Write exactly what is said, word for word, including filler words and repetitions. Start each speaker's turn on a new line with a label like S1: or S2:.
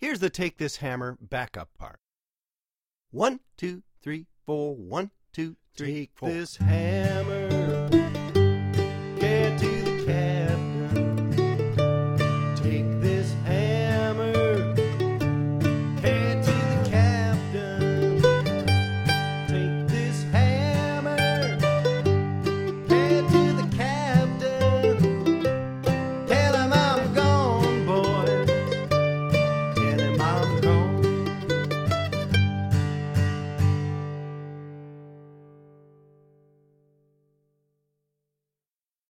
S1: Here's the Take This Hammer backup part. One, two, three, four. One, two, three,
S2: Take
S1: four.
S2: this hammer